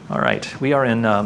All right, we are in,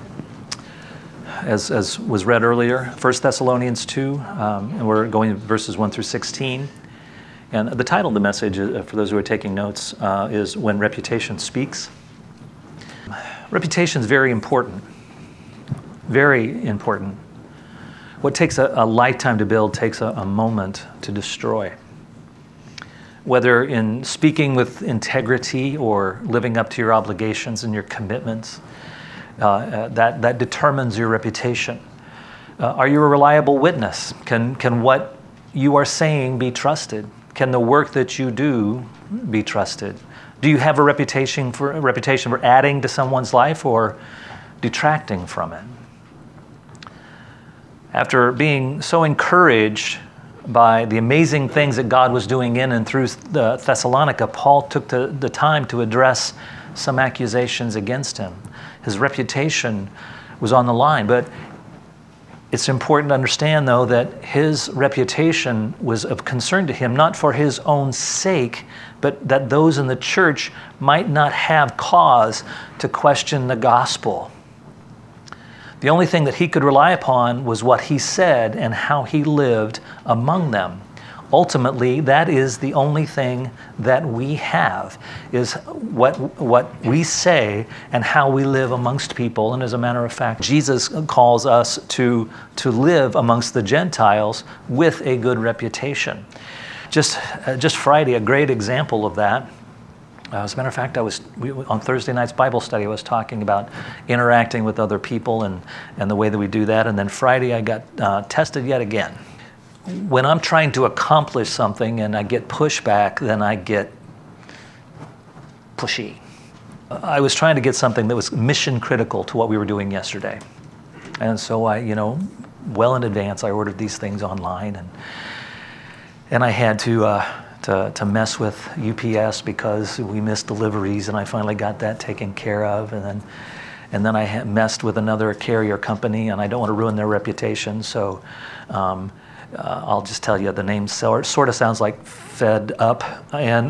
as was read earlier, 1 Thessalonians 2, and we're going to verses 1 through 16. And the title of the message, for those who are taking notes, is When Reputation Speaks. Reputation is very important, very important. What takes a lifetime to build takes a moment to destroy. Whether in speaking with integrity or living up to your obligations and your commitments, that determines your reputation. Are you a reliable witness? Can what you are saying be trusted? Can the work that you do be trusted? Do you have a reputation for adding to someone's life or detracting from it? After being so encouraged by the amazing things that God was doing in and through the Thessalonica, Paul took the time to address some accusations against him. His reputation was on the line, but it's important to understand, though, that his reputation was of concern to him, not for his own sake, but that those in the church might not have cause to question the gospel. The only thing that he could rely upon was what he said and how he lived among them. Ultimately, that is the only thing that we have, is what we say and how we live amongst people. And as a matter of fact, Jesus calls us to live amongst the Gentiles with a good reputation. Just Friday, a great example of that. As a matter of fact, on Thursday night's Bible study, I was talking about interacting with other people and the way that we do that. And then Friday, I got tested yet again. When I'm trying to accomplish something and I get pushback, then I get pushy. I was trying to get something that was mission critical to what we were doing yesterday. And so well in advance, I ordered these things online, and I had to mess with UPS because we missed deliveries, and I finally got that taken care of. And then I messed with another carrier company, and I don't want to ruin their reputation, so I'll just tell you the name sort of sounds like Fed Up, and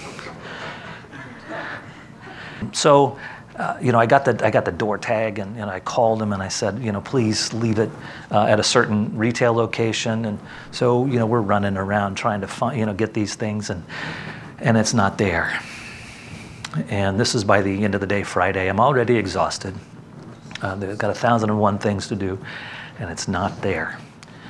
I got the door tag, and I called them and I said, please leave it at a certain retail location. And so we're running around trying to find get these things, and it's not there. And this is by the end of the day, Friday. I'm already exhausted. They've got 1,001 things to do, and it's not there.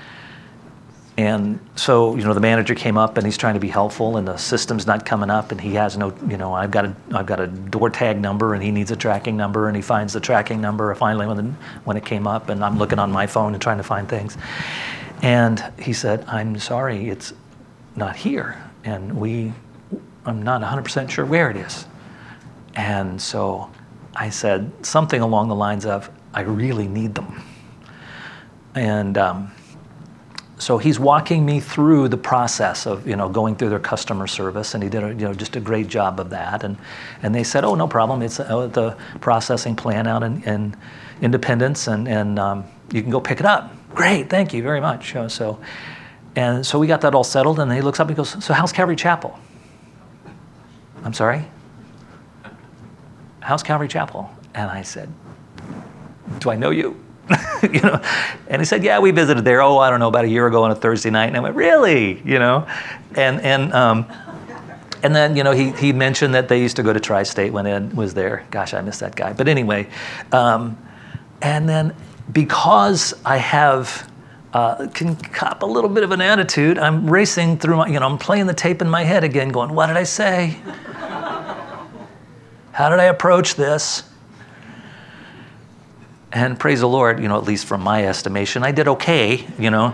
And so, the manager came up and he's trying to be helpful, and the system's not coming up, and he has no, I've got a door tag number, and he needs a tracking number, and he finds the tracking number finally when it came up, and I'm looking on my phone and trying to find things. And he said, "I'm sorry, it's not here, and I'm not 100% sure where it is." And so I said something along the lines of, "I really need them." And so he's walking me through the process of going through their customer service, and he did just a great job of that. And they said, "Oh, no problem. It's the processing plant out in Independence, and you can go pick it up." Great, thank you very much. So we got that all settled, and he looks up and goes, "So how's Calvary Chapel?" I'm sorry? "How's Calvary Chapel?" And I said, "Do I know you?" And he said, "Yeah, we visited there. Oh, I don't know, about a year ago on a Thursday night." And I went, "Really?" And then he mentioned that they used to go to Tri-State when Ed was there. Gosh, I miss that guy. But anyway, and then because I can cop a little bit of an attitude, I'm racing through I'm playing the tape in my head again, going, "What did I say? How did I approach this?" And praise the Lord, at least from my estimation, I did okay,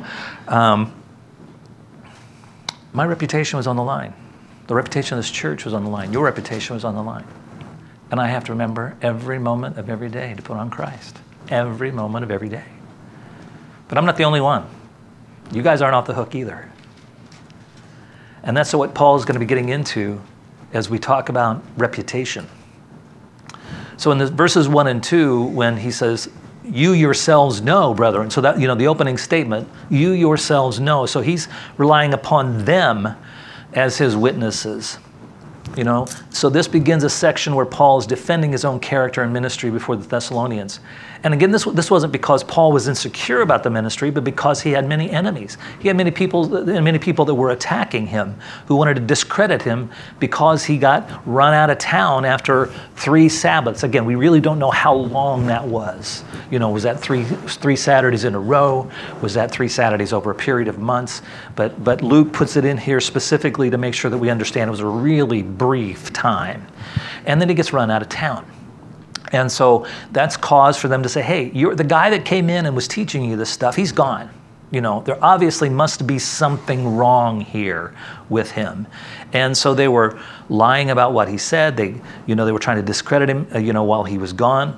My reputation was on the line. The reputation of this church was on the line. Your reputation was on the line. And I have to remember every moment of every day to put on Christ. Every moment of every day. But I'm not the only one. You guys aren't off the hook either. And that's what Paul is going to be getting into as we talk about reputation. So in the verses 1 and 2, when he says, "You yourselves know, brethren," so that, the opening statement, "You yourselves know." So he's relying upon them as his witnesses. So this begins a section where Paul is defending his own character and ministry before the Thessalonians. And again, this wasn't because Paul was insecure about the ministry, but because he had many enemies. He had many people that were attacking him, who wanted to discredit him because he got run out of town after 3 Sabbaths. Again, we really don't know how long that was. Was that three Saturdays in a row? Was that 3 Saturdays over a period of months? But Luke puts it in here specifically to make sure that we understand it was a really brief time. And then he gets run out of town. And so that's cause for them to say, hey, you're the guy that came in and was teaching you this stuff, he's gone. There obviously must be something wrong here with him. And so they were lying about what he said. They were trying to discredit him, while he was gone.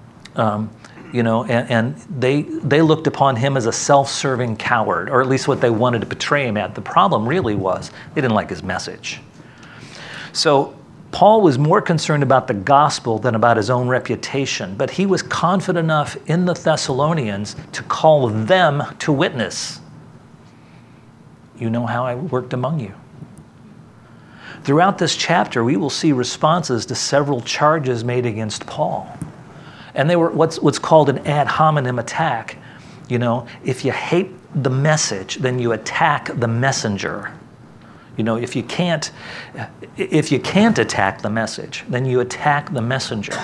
And they looked upon him as a self-serving coward, or at least what they wanted to portray him at. The problem really was they didn't like his message. So Paul was more concerned about the gospel than about his own reputation, but he was confident enough in the Thessalonians to call them to witness. You know how I worked among you. Throughout this chapter, we will see responses to several charges made against Paul. And they were what's called an ad hominem attack. If you hate the message, then you attack the messenger. If you can't attack the message, then you attack the messenger.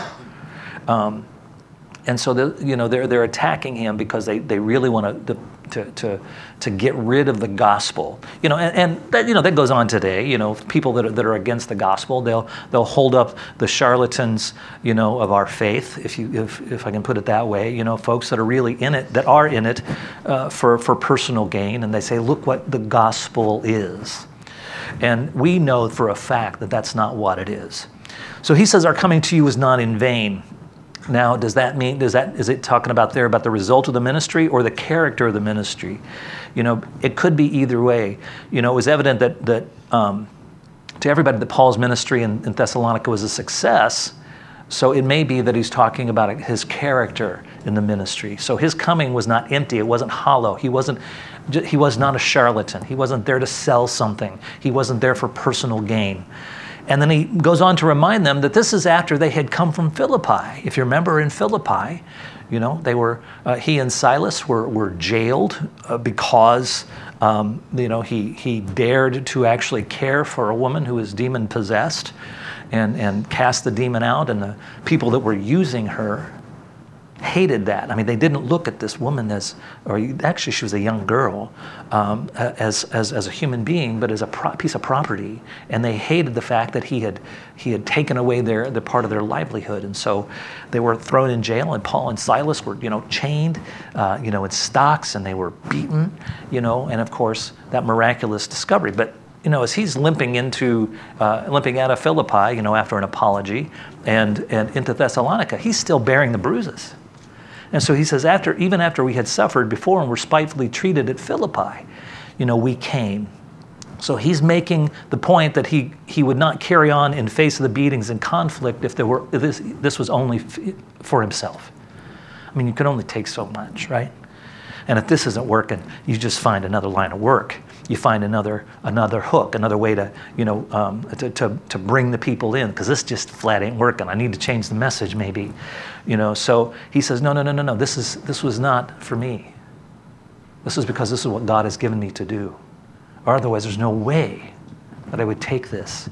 And so they're attacking him because they really want to get rid of the gospel. And that goes on today. People that are against the gospel, they'll hold up the charlatans, of our faith, if I can put it that way. Folks that are really in it, for personal gain, and they say, look what the gospel is. And we know for a fact that that's not what it is. So he says, our coming to you is not in vain. Now, is it talking about the result of the ministry or the character of the ministry? It could be either way. It was evident that to everybody that Paul's ministry in Thessalonica was a success. So it may be that he's talking about his character in the ministry. So his coming was not empty. It wasn't hollow. He was not a charlatan. He wasn't there to sell something. He wasn't there for personal gain. And then he goes on to remind them that this is after they had come from Philippi. If you remember in Philippi, they were he and Silas were jailed because he dared to actually care for a woman who was demon possessed and cast the demon out, and the people that were using her hated that. I mean, they didn't look at this woman actually she was a young girl, as a human being, but as a piece of property. And they hated the fact that he had taken away the part of their livelihood. And so they were thrown in jail, and Paul and Silas were, chained, in stocks, and they were beaten, and of course that miraculous discovery. But as he's limping out of Philippi, after an apology, and into Thessalonica, he's still bearing the bruises. And so he says, even after we had suffered before and were spitefully treated at Philippi, we came. So he's making the point that he would not carry on in face of the beatings and conflict if this was only for himself. I mean, you can only take so much, right? And if this isn't working, you just find another line of work. You find another hook, another way to bring the people in, because this just flat ain't working. I need to change the message, maybe, So he says, no. This was not for me. This is because this is what God has given me to do. Or otherwise, there's no way that I would take this.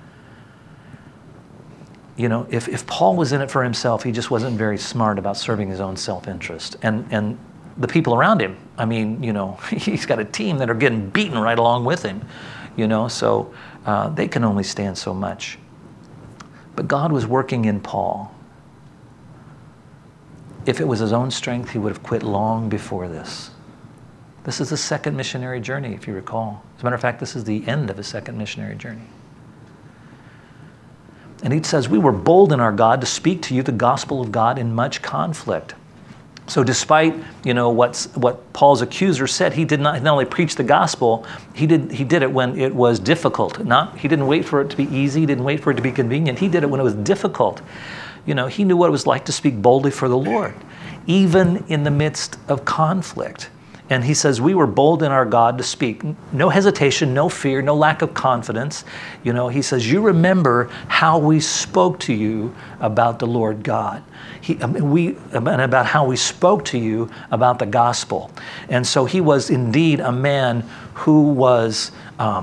If Paul was in it for himself, he just wasn't very smart about serving his own self-interest. And the people around him, I mean, he's got a team that are getting beaten right along with him, so they can only stand so much. But God was working in Paul. If it was his own strength, he would have quit long before this. This is the second missionary journey, if you recall. As a matter of fact, this is the end of his second missionary journey. And he says, we were bold in our God to speak to you the gospel of God in much conflict. So despite, what Paul's accuser said, he did not only preach the gospel, he did it when it was difficult. He didn't wait for it to be easy, he didn't wait for it to be convenient. He did it when it was difficult. He knew what it was like to speak boldly for the Lord, even in the midst of conflict. And he says, we were bold in our God to speak. No hesitation, no fear, no lack of confidence. He says, you remember how we spoke to you about the Lord God. And about how we spoke to you about the gospel. And so he was indeed a man who was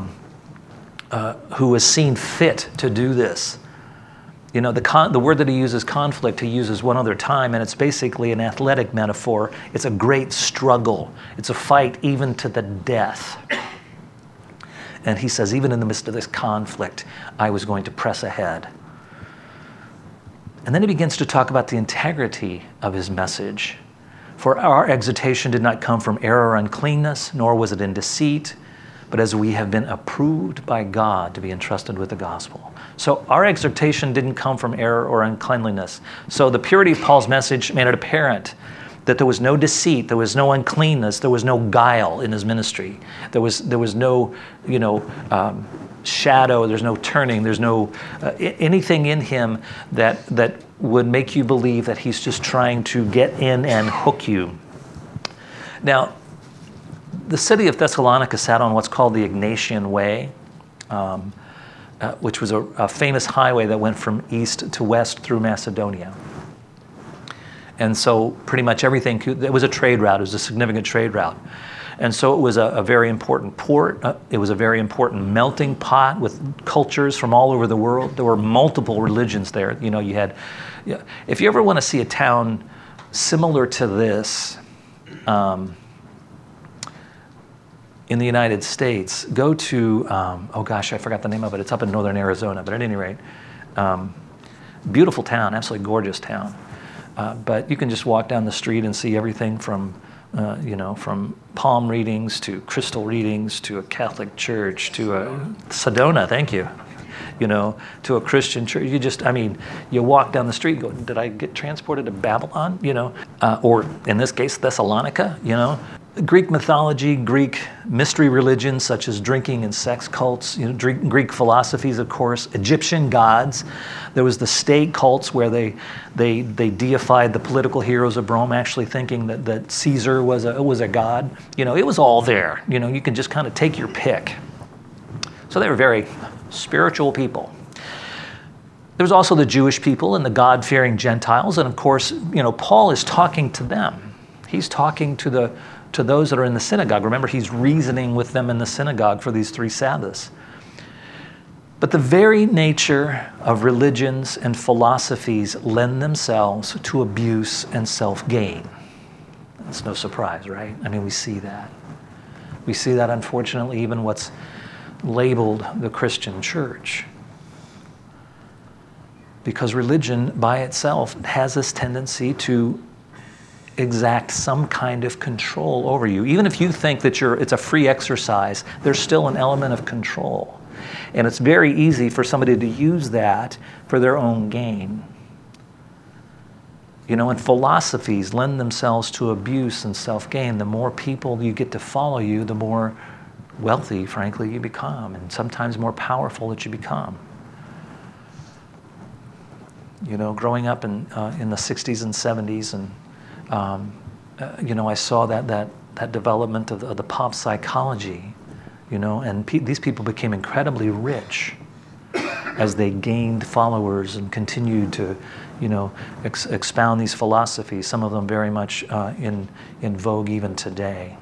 seen fit to do this. The word that he uses, conflict, he uses one other time, and it's basically an athletic metaphor. It's a great struggle. It's a fight even to the death. And he says, even in the midst of this conflict, I was going to press ahead. And then he begins to talk about the integrity of his message. For our exhortation did not come from error or uncleanness, nor was it in deceit, but as we have been approved by God to be entrusted with the gospel. So our exhortation didn't come from error or uncleanliness. So the purity of Paul's message made it apparent that there was no deceit, there was no uncleanness, there was no guile in his ministry. There was no, shadow, there's no turning, there's no anything in him that would make you believe that he's just trying to get in and hook you. Now, the city of Thessalonica sat on what's called the Egnatian Way, which was a famous highway that went from east to west through Macedonia. And so pretty much everything, it was a trade route, it was a significant trade route. And so it was a very important port. It was a very important melting pot with cultures from all over the world. There were multiple religions there. You had, if you ever want to see a town similar to this, in the United States, go to, I forgot the name of it. It's up in northern Arizona, but at any rate, beautiful town, absolutely gorgeous town. But you can just walk down the street and see everything from palm readings to crystal readings to a Catholic church to a Sedona, thank you, to a Christian church. You walk down the street and go, did I get transported to Babylon? Or in this case, Thessalonica, Greek mythology, Greek mystery religions such as drinking and sex cults, Greek philosophies, of course, Egyptian gods. There was the state cults where they deified the political heroes of Rome, actually thinking that Caesar was a god. It was all there. You can just kind of take your pick. So they were very spiritual people. There was also the Jewish people and the God-fearing Gentiles, and of course, Paul is talking to them. He's talking to those that are in the synagogue. Remember, he's reasoning with them in the synagogue for these 3 Sabbaths. But the very nature of religions and philosophies lend themselves to abuse and self-gain. That's no surprise, right? We see that. We see that, unfortunately, even what's labeled the Christian church. Because religion by itself has this tendency to exact some kind of control over you. Even if you think that it's a free exercise, there's still an element of control. And it's very easy for somebody to use that for their own gain. And philosophies lend themselves to abuse and self-gain. The more people you get to follow you, the more wealthy, frankly, you become, and sometimes more powerful that you become. Growing up in the 60s and 70s, and I saw that development of the pop psychology, and these people became incredibly rich as they gained followers and continued to, expound these philosophies, some of them very much in vogue even today.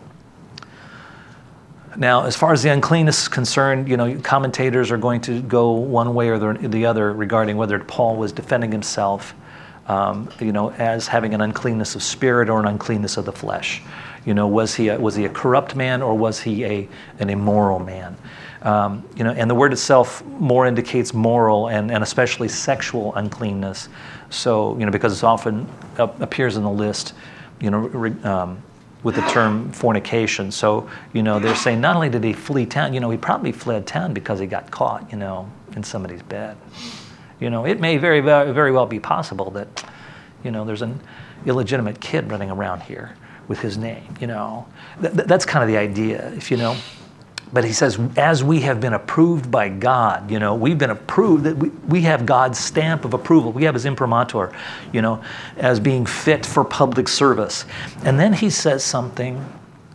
Now, as far as the uncleanness is concerned, commentators are going to go one way or the other regarding whether Paul was defending himself as having an uncleanness of spirit or an uncleanness of the flesh. Was he a corrupt man, or was he an immoral man? And the word itself more indicates moral and especially sexual uncleanness. So, because it often appears in the list, with the term fornication. So, they're saying not only did he flee town, he probably fled town because he got caught, in somebody's bed. It may very, very well be possible that, there's an illegitimate kid running around here with his name, That's kind of the idea, if you know. But he says, as we have been approved by God, we've been approved, that we have God's stamp of approval. We have his imprimatur, as being fit for public service. And then he says something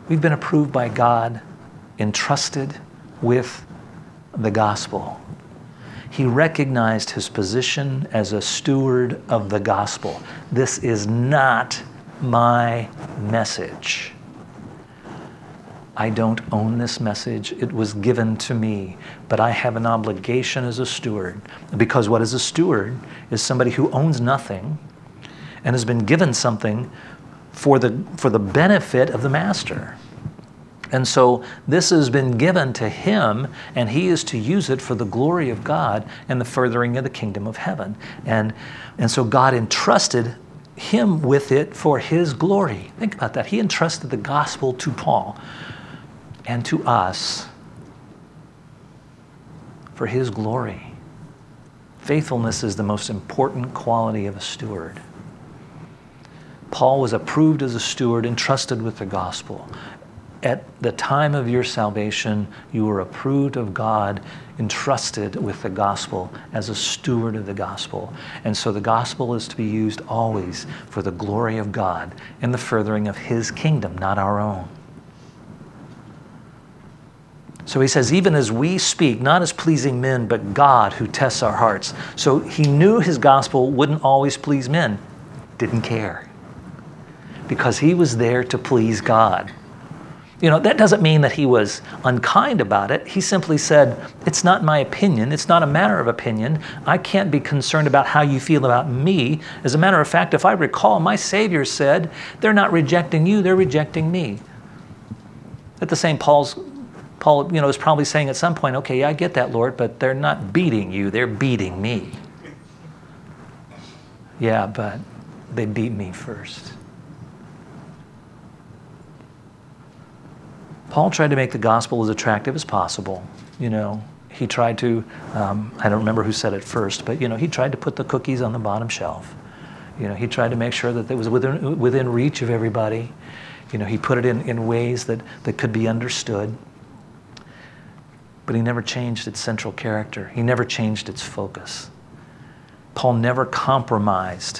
We've been approved by God, entrusted with the gospel. He recognized his position as a steward of the gospel. This is not my message. I don't own this message. It was given to me, but I have an obligation as a steward. Because what is a steward is somebody who owns nothing and has been given something for the benefit of the master. And so this has been given to him, and he is to use it for the glory of God and the furthering of the kingdom of heaven. And so God entrusted him with it for his glory. Think about that. He entrusted the gospel to Paul and to us for his glory. Faithfulness is the most important quality of a steward. Paul was approved as a steward, entrusted with the gospel. At the time of your salvation, you were approved of God, entrusted with the gospel as a steward of the gospel. And so the gospel is to be used always for the glory of God and the furthering of his kingdom, not our own. So he says, even as we speak, not as pleasing men, but God who tests our hearts. So he knew his gospel wouldn't always please men. Didn't care. Because he was there to please God. You know, that doesn't mean that he was unkind about it. He simply said, it's not my opinion. It's not a matter of opinion. I can't be concerned about how you feel about me. As a matter of fact, if I recall, my Savior said, they're not rejecting you, they're rejecting me. At the same, Paul, is probably saying at some point, okay, I get that, Lord, but they're not beating you, they're beating me. Yeah, but they beat me first. Paul tried to make the gospel as attractive as possible. You know, he tried to, I don't remember who said it first, but, he tried to put the cookies on the bottom shelf. He tried to make sure that it was within reach of everybody. He put it in ways that could be understood. But he never changed its central character. He never changed its focus. Paul never compromised,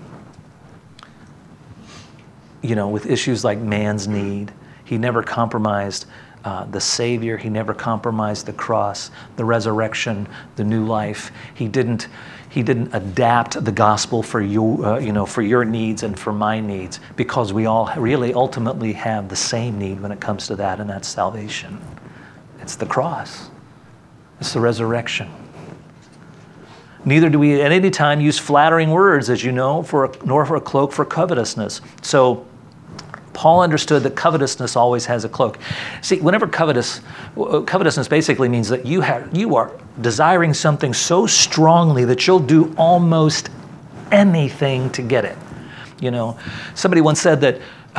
with issues like man's need. He never compromised the Savior. He never compromised the cross, the resurrection, the new life. He didn't adapt the gospel for you, for your needs and for my needs, because we all really ultimately have the same need when it comes to that, and that's salvation. It's the cross. It's the resurrection. Neither do we at any time use flattering words, as you know, nor for a cloak for covetousness. So Paul understood that covetousness always has a cloak. See, whenever covetousness basically means that you are desiring something so strongly that you'll do almost anything to get it. Somebody once said that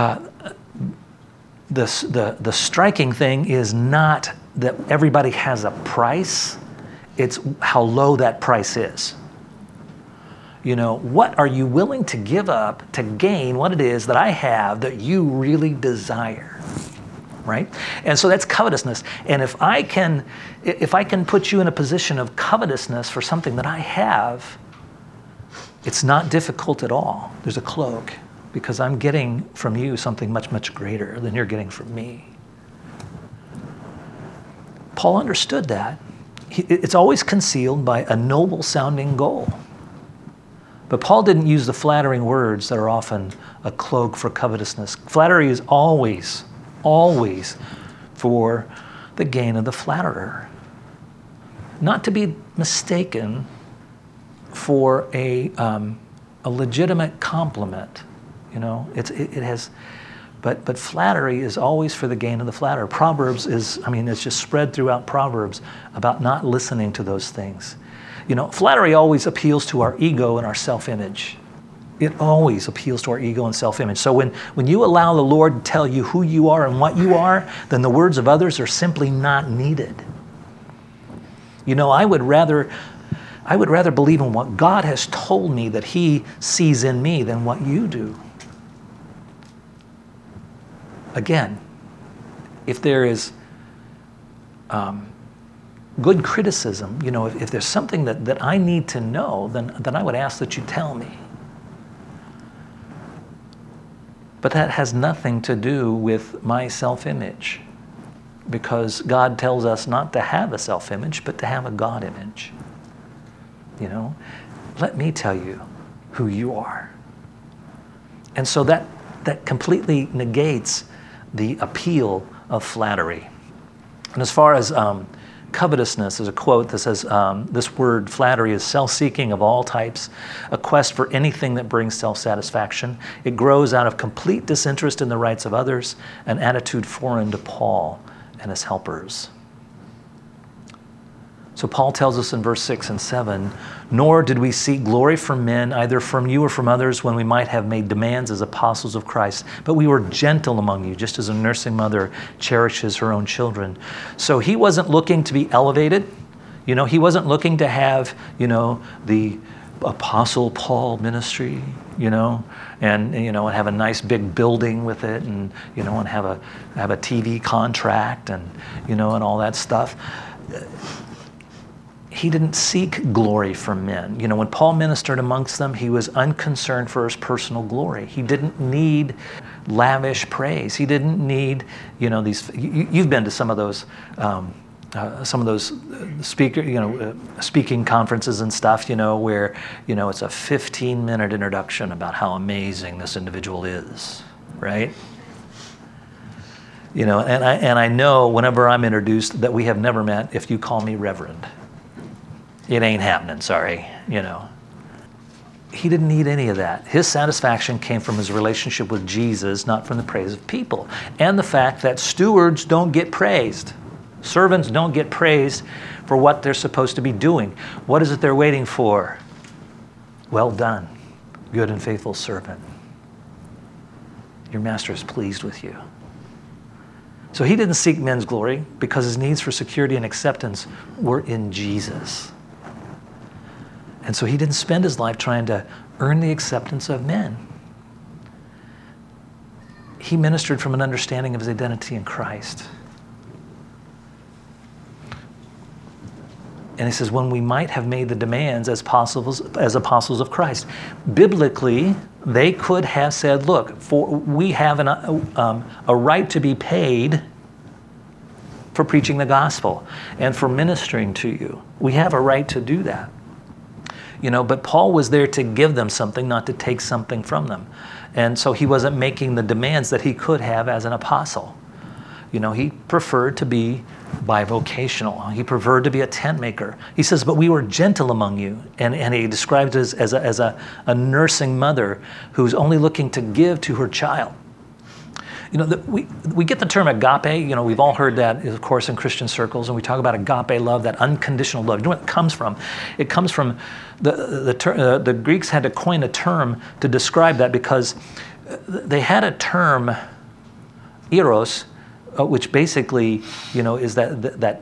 the striking thing is not that everybody has a price, it's how low that price is. What are you willing to give up to gain what it is that I have that you really desire, right? And so that's covetousness. And if I can put you in a position of covetousness for something that I have, it's not difficult at all. There's a cloak, because I'm getting from you something much, much greater than you're getting from me. Paul understood that. It's always concealed by a noble-sounding goal. But Paul didn't use the flattering words that are often a cloak for covetousness. Flattery is always, always for the gain of the flatterer. Not to be mistaken for a legitimate compliment. It has, but flattery is always for the gain of the flatterer. Proverbs it's just spread throughout Proverbs about not listening to those things. Flattery always appeals to our ego and our self-image. It always appeals to our ego and self-image. So when you allow the Lord to tell you who you are and what you are, then the words of others are simply not needed. I would rather believe in what God has told me that He sees in me than what you do. Again, if there is good criticism, if there's something that I need to know, then I would ask that you tell me. But that has nothing to do with my self-image, because God tells us not to have a self-image, but to have a God image. You know, let me tell you who you are. And so that completely negates the appeal of flattery. And as far as covetousness, there's a quote that says, this word flattery is self-seeking of all types, a quest for anything that brings self-satisfaction. It grows out of complete disinterest in the rights of others, an attitude foreign to Paul and his helpers. So Paul tells us in verse 6 and 7, nor did we seek glory from men, either from you or from others, when we might have made demands as apostles of Christ. But we were gentle among you, just as a nursing mother cherishes her own children. So he wasn't looking to be elevated. You know, he wasn't looking to have, you know, the Apostle Paul ministry, you know, and have a nice big building with it, and, you know, and have a TV contract, and, you know, and all that stuff. He didn't seek glory from men. You know, when Paul ministered amongst them, he was unconcerned for his personal glory. He didn't need lavish praise. He didn't need, you know, these. You've been to some of those speaking conferences and stuff, you know, where, you know, it's a 15-minute introduction about how amazing this individual is, right? You know, and I know whenever I'm introduced that we have never met if you call me Reverend. It ain't happening, sorry, you know. He didn't need any of that. His satisfaction came from his relationship with Jesus, not from the praise of people. And the fact that stewards don't get praised. Servants don't get praised for what they're supposed to be doing. What is it they're waiting for? Well done, good and faithful servant. Your master is pleased with you. So he didn't seek men's glory because his needs for security and acceptance were in Jesus. And so he didn't spend his life trying to earn the acceptance of men. He ministered from an understanding of his identity in Christ. And he says, when we might have made the demands as apostles of Christ. Biblically, they could have said, look, we have a right to be paid for preaching the gospel and for ministering to you. We have a right to do that. You know, but Paul was there to give them something, not to take something from them. And so he wasn't making the demands that he could have as an apostle. You know, he preferred to be bivocational. He preferred to be a tent maker. He says, but we were gentle among you. And he described it as a nursing mother who's only looking to give to her child. You know, we get the term agape. You know, we've all heard that, of course, in Christian circles, and we talk about agape love, that unconditional love. You know what it comes from? It comes from the Greeks had to coin a term to describe that, because they had a term, eros, which basically, you know, is that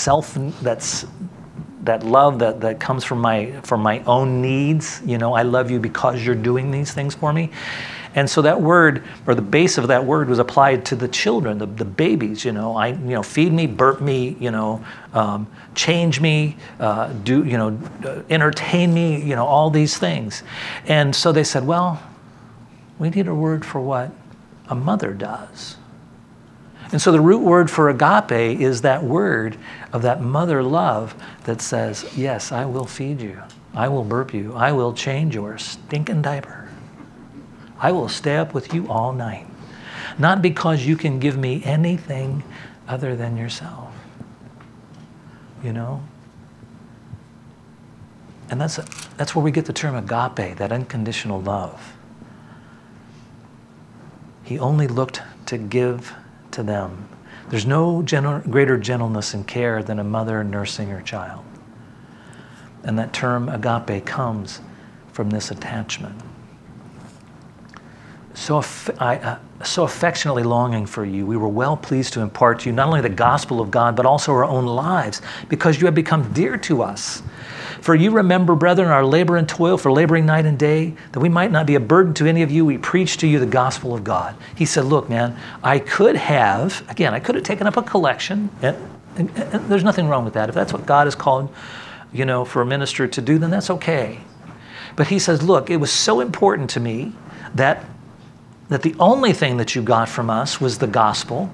love that comes from my own needs. You know, I love you because you're doing these things for me. And so that word, or the base of that word, was applied to the children, the babies. You know, feed me, burp me, you know, change me, entertain me, you know, all these things. And so they said, well, we need a word for what a mother does. And so the root word for agape is that word of that mother love that says, yes, I will feed you. I will burp you. I will change your stinking diaper. I will stay up with you all night. Not because you can give me anything other than yourself. You know? And that's where we get the term agape, that unconditional love. He only looked to give to them. There's no greater gentleness and care than a mother nursing her child. And that term agape comes from this attachment. So affectionately longing for you, we were well pleased to impart to you not only the gospel of God, but also our own lives, because you have become dear to us. For you remember, brethren, our labor and toil for laboring night and day, that we might not be a burden to any of you. We preach to you the gospel of God. He said, look, man, I could have taken up a collection, and there's nothing wrong with that. If that's what God has called, you know, for a minister to do, then that's okay. But he says, look, it was so important to me that that the only thing that you got from us was the gospel,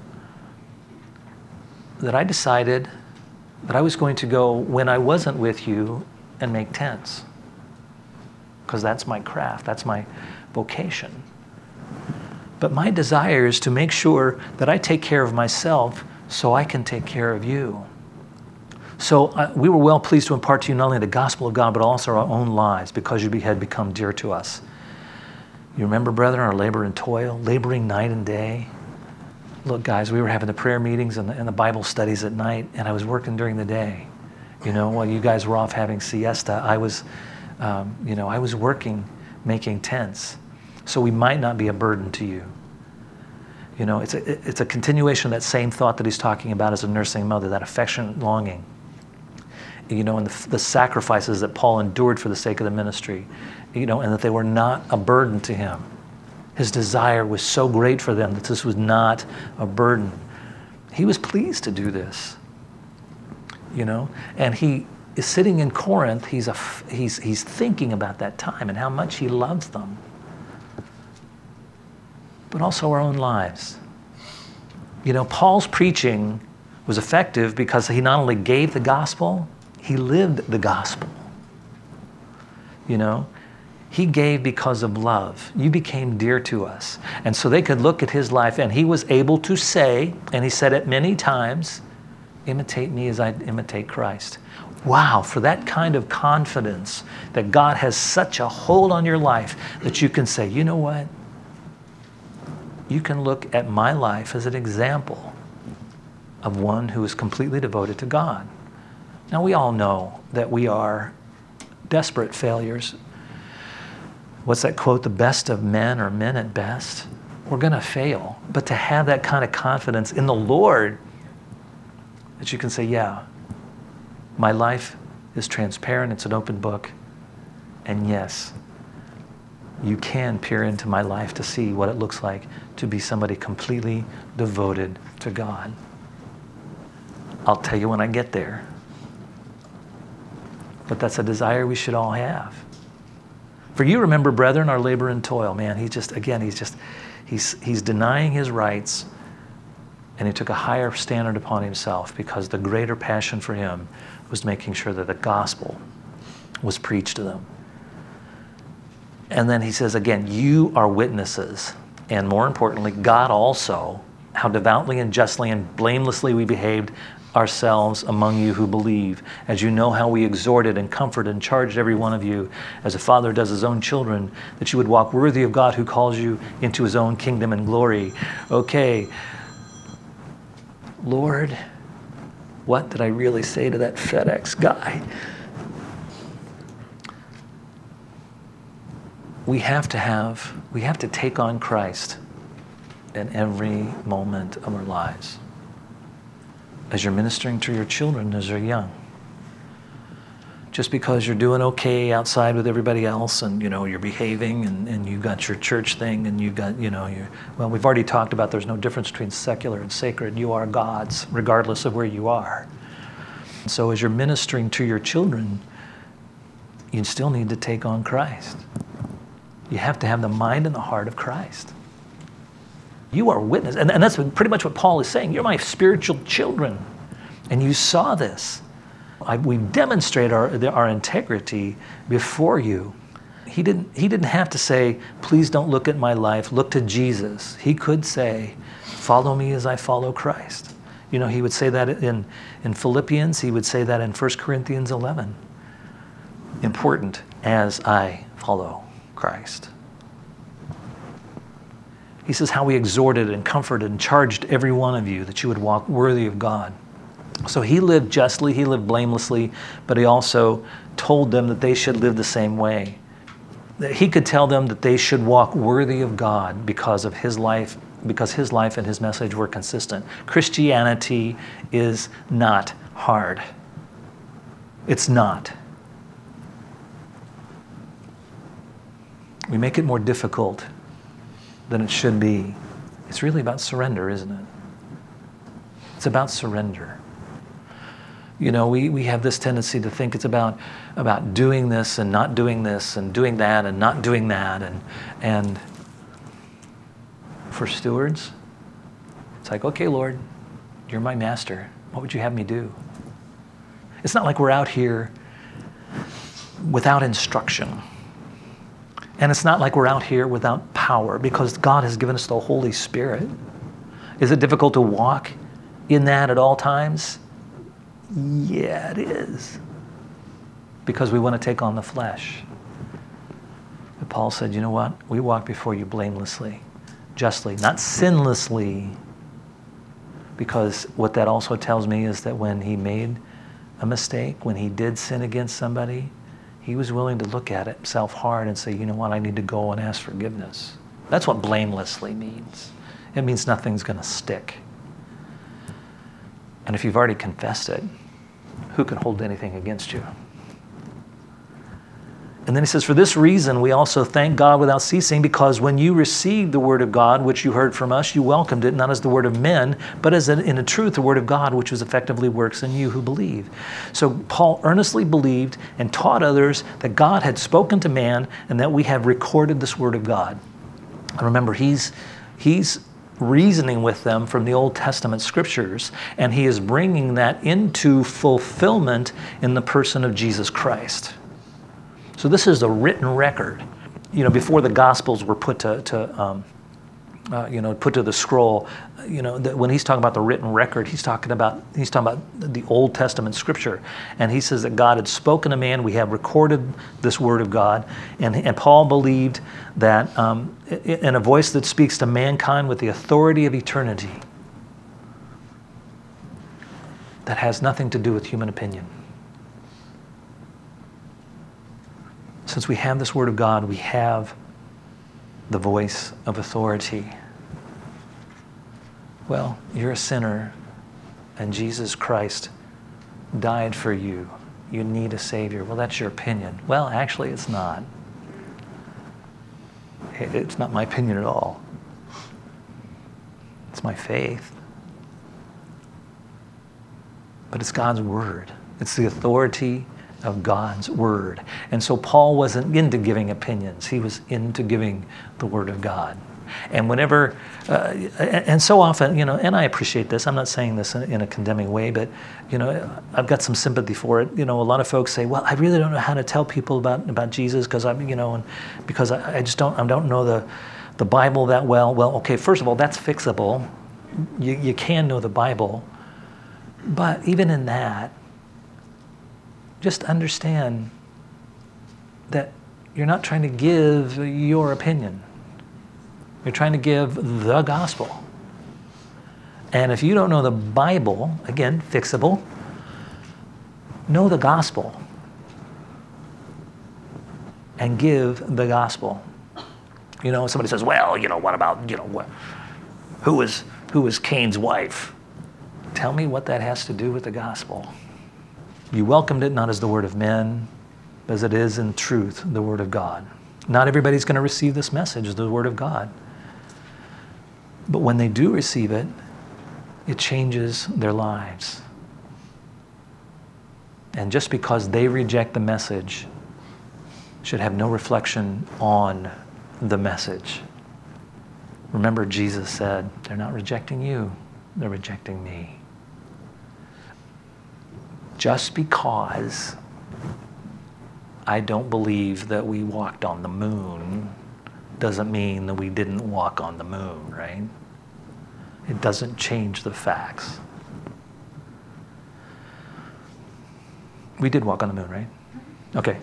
that I decided that I was going to go when I wasn't with you and make tents. Because that's my craft, that's my vocation. But my desire is to make sure that I take care of myself so I can take care of you. So we were well pleased to impart to you not only the gospel of God, but also our own lives, because you had become dear to us. You remember, brethren, our labor and toil, laboring night and day. Look, guys, we were having the prayer meetings and the Bible studies at night, and I was working during the day. While you guys were off having siesta, I was working, making tents. So we might not be a burden to you. It's a continuation of that same thought that he's talking about as a nursing mother, that affectionate longing. And the sacrifices that Paul endured for the sake of the ministry, and that they were not a burden to him. His desire was so great for them that this was not a burden. He was pleased to do this, and he is sitting in Corinth. He's thinking about that time and how much he loves them, but also our own lives. Paul's preaching was effective because he not only gave the gospel, he lived the gospel. He gave because of love. You became dear to us. And so they could look at his life, and he was able to say, and he said it many times, imitate me as I imitate Christ. Wow, for that kind of confidence that God has such a hold on your life that you can say, you know what? You can look at my life as an example of one who is completely devoted to God. Now, we all know that we are desperate failures. What's that quote? The best of men are men at best. We're going to fail. But to have that kind of confidence in the Lord, that you can say, yeah, my life is transparent, it's an open book, and yes, you can peer into my life to see what it looks like to be somebody completely devoted to God. I'll tell you when I get there. But that's a desire we should all have. For you remember, brethren, our labor and toil. Man, he's denying his rights, and he took a higher standard upon himself because the greater passion for him was making sure that the gospel was preached to them. And then he says again, you are witnesses, and more importantly, God also, how devoutly and justly and blamelessly we behaved ourselves among you who believe, as you know how we exhorted and comforted and charged every one of you, as a father does his own children, that you would walk worthy of God who calls you into his own kingdom and glory. Okay, Lord, what did I really say to that FedEx guy? We have to take on Christ in every moment of our lives. As you're ministering to your children as they're young. Just because you're doing okay outside with everybody else and you're behaving and you got your church thing and you got we've already talked about there's no difference between secular and sacred. You are God's regardless of where you are. So as you're ministering to your children, you still need to take on Christ. You have to have the mind and the heart of Christ. You are witness, and that's pretty much what Paul is saying. You're my spiritual children, and you saw this. We demonstrate our integrity before you. He didn't have to say, please don't look at my life, look to Jesus. He could say, follow me as I follow Christ. He would say that in Philippians, he would say that in 1 Corinthians 11. Important, as I follow Christ. He says how we exhorted and comforted and charged every one of you that you would walk worthy of God. So he lived justly, he lived blamelessly, but he also told them that they should live the same way. That he could tell them that they should walk worthy of God because his life and his message were consistent. Christianity is not hard. It's not. We make it more difficult than it should be. It's really about surrender, isn't it? It's about surrender. We have this tendency to think it's about doing this and not doing this and doing that and not doing that and for stewards. It's like, okay, Lord, you're my master. What would you have me do? It's not like we're out here without instruction. And it's not like we're out here without power, because God has given us the Holy Spirit. Is it difficult to walk in that at all times? Yeah, it is. Because we want to take on the flesh. But Paul said, you know what? We walk before you blamelessly, justly, not sinlessly. Because what that also tells me is that when he made a mistake, when he did sin against somebody, he was willing to look at himself hard and say, you know what, I need to go and ask forgiveness. That's what blamelessly means. It means nothing's going to stick. And if you've already confessed it, who can hold anything against you? And then he says, for this reason, we also thank God without ceasing, because when you received the word of God, which you heard from us, you welcomed it, not as the word of men, but as in a truth, the word of God, which was effectively works in you who believe. So Paul earnestly believed and taught others that God had spoken to man and that we have recorded this word of God. And remember, he's reasoning with them from the Old Testament scriptures, and he is bringing that into fulfillment in the person of Jesus Christ. So this is a written record. You know, before the Gospels were put to the scroll, when he's talking about the written record, he's talking about the Old Testament scripture, and he says that God had spoken to man. We have recorded this word of God, and Paul believed that in a voice that speaks to mankind with the authority of eternity, that has nothing to do with human opinion. Since we have this word of God, we have the voice of authority. Well, you're a sinner, and Jesus Christ died for you. You need a Savior. Well, that's your opinion. Well, actually, it's not. It's not my opinion at all. It's my faith. But it's God's word. It's the authority of God's word. And so Paul wasn't into giving opinions. He was into giving the word of God. And whenever, and so often, and I appreciate this, I'm not saying this in a condemning way, but, I've got some sympathy for it. A lot of folks say, well, I really don't know how to tell people about Jesus because because I just don't know the Bible that well. Well, okay, first of all, that's fixable. You can know the Bible. But even in that, just understand that you're not trying to give your opinion. You're trying to give the gospel. And if you don't know the Bible, again, fixable, know the gospel and give the gospel. Somebody says, well, what about, who was Cain's wife? Tell me what that has to do with the gospel. You welcomed it not as the word of men, but as it is in truth, the word of God. Not everybody's going to receive this message, the word of God. But when they do receive it, it changes their lives. And just because they reject the message should have no reflection on the message. Remember, Jesus said, they're not rejecting you, they're rejecting me. Just because I don't believe that we walked on the moon doesn't mean that we didn't walk on the moon, right? It doesn't change the facts. We did walk on the moon, right? Okay.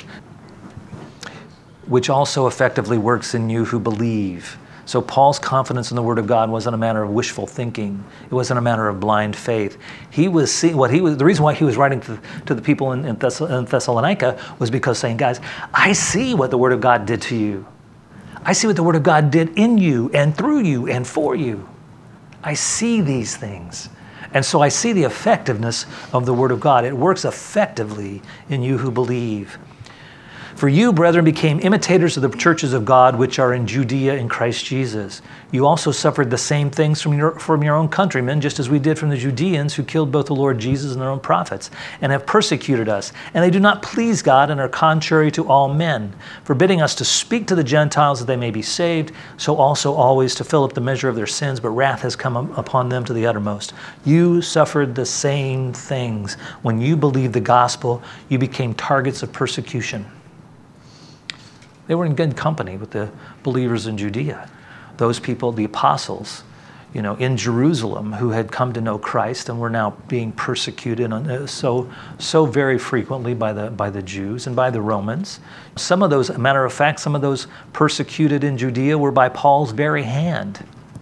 Which also effectively works in you who believe. So Paul's confidence in the word of God wasn't a matter of wishful thinking. It wasn't a matter of blind faith. He was seeing the reason why he was writing to the people in Thessalonica was because saying, guys, I see what the word of God did to you. I see what the word of God did in you and through you and for you. I see these things. And so I see the effectiveness of the word of God. It works effectively in you who believe. For you, brethren, became imitators of the churches of God which are in Judea in Christ Jesus. You also suffered the same things from your own countrymen, just as we did from the Judeans who killed both the Lord Jesus and their own prophets, and have persecuted us. And they do not please God and are contrary to all men, forbidding us to speak to the Gentiles that they may be saved, so also always to fill up the measure of their sins, but wrath has come upon them to the uttermost. You suffered the same things. When you believed the gospel, you became targets of persecution. They were in good company with the believers in Judea. Those people, the apostles, in Jerusalem, who had come to know Christ and were now being persecuted so very frequently by the Jews and by the Romans. Some of those, matter of fact, some of those persecuted in Judea were by Paul's very hand.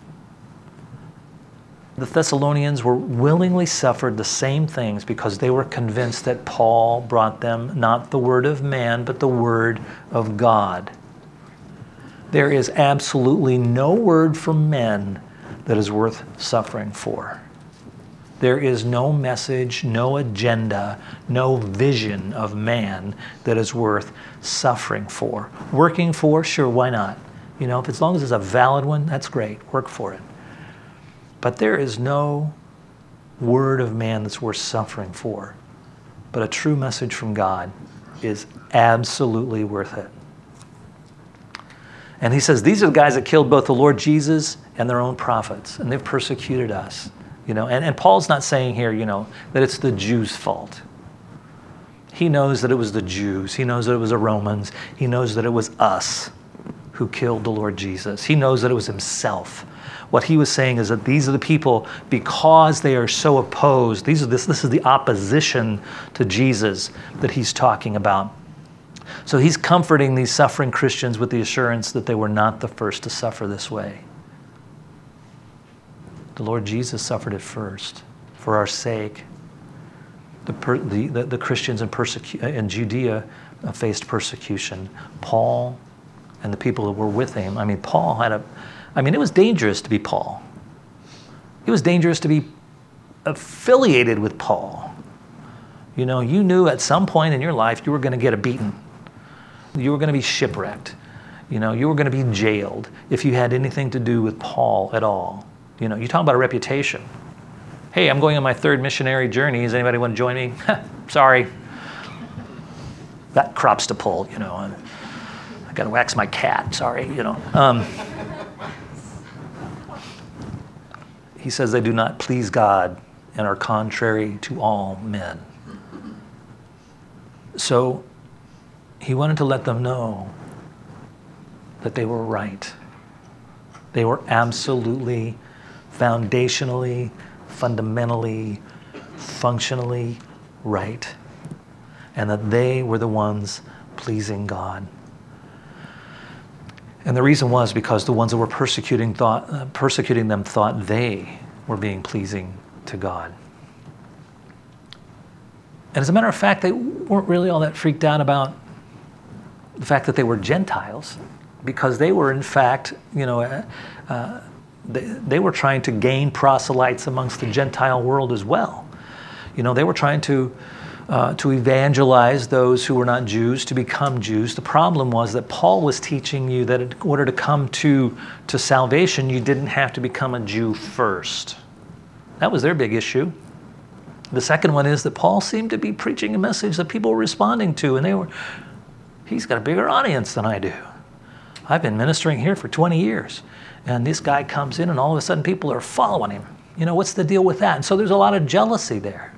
The Thessalonians were willingly suffered the same things because they were convinced that Paul brought them not the word of man, but the word of God. There is absolutely no word from men that is worth suffering for. There is no message, no agenda, no vision of man that is worth suffering for. Working for, sure, why not? If as long as it's a valid one, that's great. Work for it. But there is no word of man that's worth suffering for. But a true message from God is absolutely worth it. And he says, these are the guys that killed both the Lord Jesus and their own prophets, and they've persecuted us. And Paul's not saying here, that it's the Jews' fault. He knows that it was the Jews. He knows that it was the Romans. He knows that it was us who killed the Lord Jesus. He knows that it was himself. What he was saying is that these are the people, because they are so opposed, this is the opposition to Jesus that he's talking about. So he's comforting these suffering Christians with the assurance that they were not the first to suffer this way. The Lord Jesus suffered it first for our sake. The Christians in Judea faced persecution. Paul and the people that were with him. Paul it was dangerous to be Paul. It was dangerous to be affiliated with Paul. You knew at some point in your life you were going to get a beating. You were going to be shipwrecked. You were going to be jailed if you had anything to do with Paul at all. You talk about a reputation. Hey, I'm going on my third missionary journey. Does anybody want to join me? Sorry. Got crops to pull, I got to wax my cat. Sorry, He says they do not please God and are contrary to all men. So he wanted to let them know that they were right. They were absolutely, foundationally, fundamentally, functionally right. And that they were the ones pleasing God. And the reason was because the ones that were persecuting them thought they were being pleasing to God. And as a matter of fact, they weren't really all that freaked out about the fact that they were Gentiles, because they were in fact, they were trying to gain proselytes amongst the Gentile world as well. They were trying to evangelize those who were not Jews to become Jews. The problem was that Paul was teaching you that in order to come to salvation, you didn't have to become a Jew first. That was their big issue. The second one is that Paul seemed to be preaching a message that people were responding to, and he's got a bigger audience than I do. I've been ministering here for 20 years, and this guy comes in and all of a sudden people are following him. What's the deal with that? And so there's a lot of jealousy there.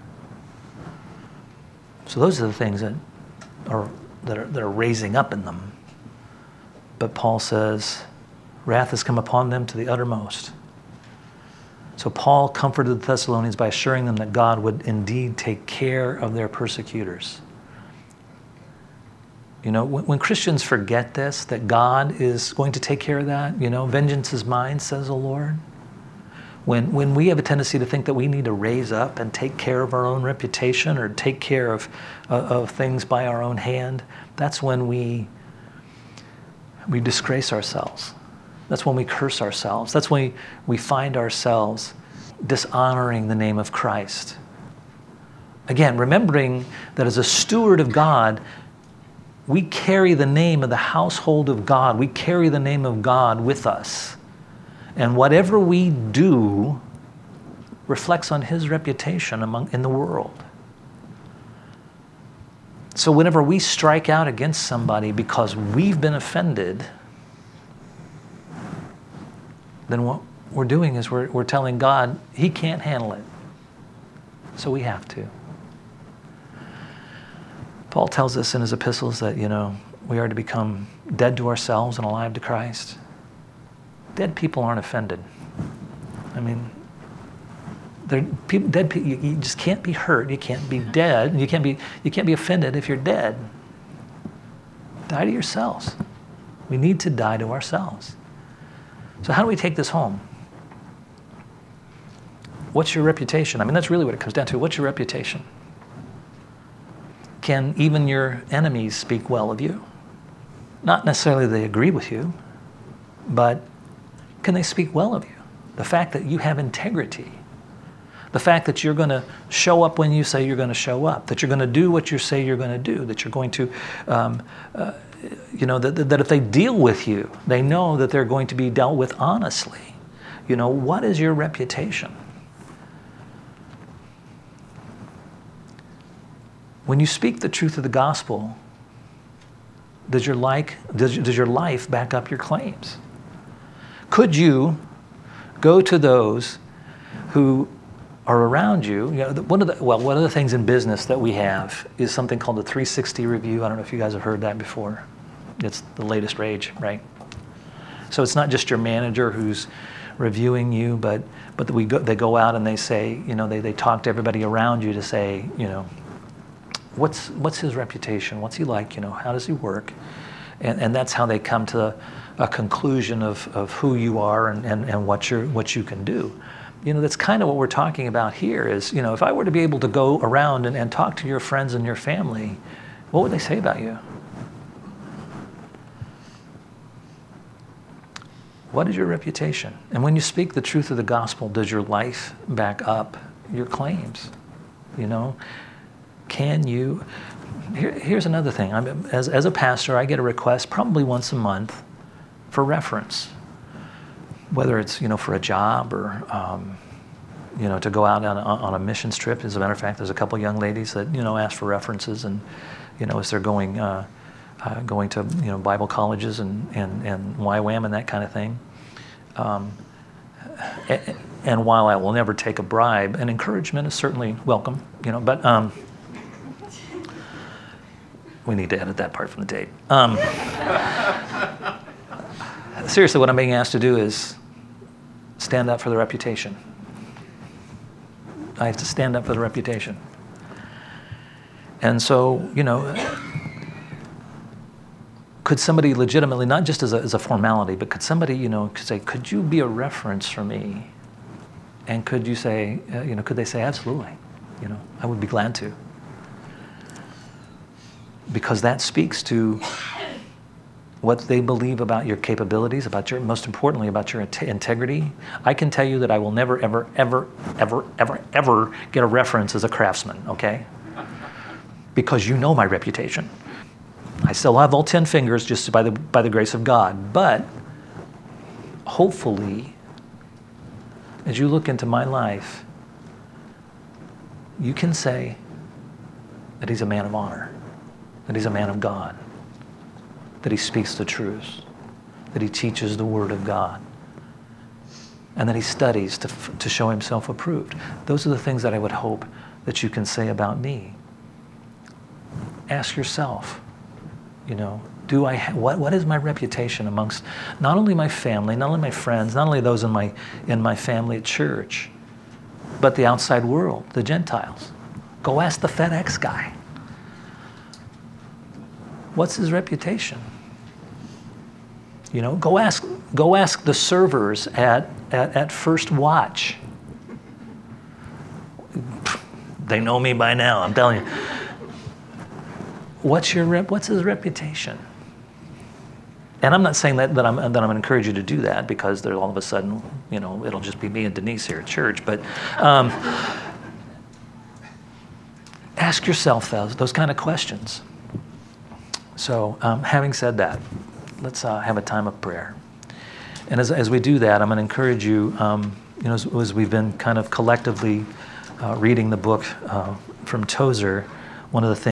So those are the things that are raising up in them. But Paul says, wrath has come upon them to the uttermost. So Paul comforted the Thessalonians by assuring them that God would indeed take care of their persecutors. When Christians forget this, that God is going to take care of that, vengeance is mine, says the Lord. When we have a tendency to think that we need to raise up and take care of our own reputation or take care of things by our own hand, that's when we disgrace ourselves. That's when we curse ourselves. That's when we find ourselves dishonoring the name of Christ. Again, remembering that as a steward of God, We carry the name of the household of God. We carry the name of God with us. And whatever we do reflects on his reputation in the world. So whenever we strike out against somebody because we've been offended, then what we're doing is we're telling God he can't handle it. So we have to. Paul tells us in his epistles that, we are to become dead to ourselves and alive to Christ. Dead people aren't offended. I mean, dead people, you just can't be hurt. You can't be dead. You can't be offended if you're dead. Die to yourselves. We need to die to ourselves. So how do we take this home? What's your reputation? I mean, that's really what it comes down to. What's your reputation? Can even your enemies speak well of you? Not necessarily they agree with you, but can they speak well of you? The fact that you have integrity, the fact that you're going to show up when you say you're going to show up, that you're going to do what you say you're going to do, that you're going to, that if they deal with you, they know that they're going to be dealt with honestly. What is your reputation? When you speak the truth of the gospel, does your life back up your claims? Could you go to those who are around you? One of the things in business that we have is something called the 360 review. I don't know if you guys have heard that before. It's the latest rage, right? So it's not just your manager who's reviewing you, but they go out and they say, they talk to everybody around you to say, what's his reputation? What's he like? How does he work? And that's how they come to a conclusion of who you are and what you can do. That's kind of what we're talking about here is, if I were to be able to go around and talk to your friends and your family, what would they say about you? What is your reputation? And when you speak the truth of the gospel, does your life back up your claims? Can you? Here's another thing. As a pastor, I get a request probably once a month for reference, whether it's for a job or to go out on a missions trip. As a matter of fact, there's a couple young ladies that ask for references, and as they're going to Bible colleges and YWAM and that kind of thing. And while I will never take a bribe, and encouragement is certainly welcome, but we need to edit that part from the tape. Seriously, what I'm being asked to do is stand up for the reputation. I have to stand up for the reputation. And so, could somebody legitimately, not just as a formality, but could somebody, could say, could you be a reference for me? And could you say, could they say, absolutely, I would be glad to. Because that speaks to what they believe about your capabilities, most importantly, about your integrity. I can tell you that I will never, ever, ever, ever, ever, ever get a reference as a craftsman, okay? Because my reputation. I still have all 10 fingers just by the grace of God. But hopefully, as you look into my life, you can say that he's a man of honor, that he's a man of God, that he speaks the truth, that he teaches the word of God, and that he studies to show himself approved. Those are the things that I would hope that you can say about me. Ask yourself, what is my reputation amongst not only my family, not only my friends, not only those in my family at church, but the outside world, the Gentiles. Go ask the FedEx guy. What's his reputation? Go ask the servers at First Watch. They know me by now, I'm telling you. What's his reputation? And I'm not saying that I'm going to encourage you to do that because there's all of a sudden, it'll just be me and Denise here at church. But ask yourself those kind of questions. So having said that, let's have a time of prayer. And as we do that, I'm going to encourage you, as we've been kind of collectively reading the book from Tozer, one of the things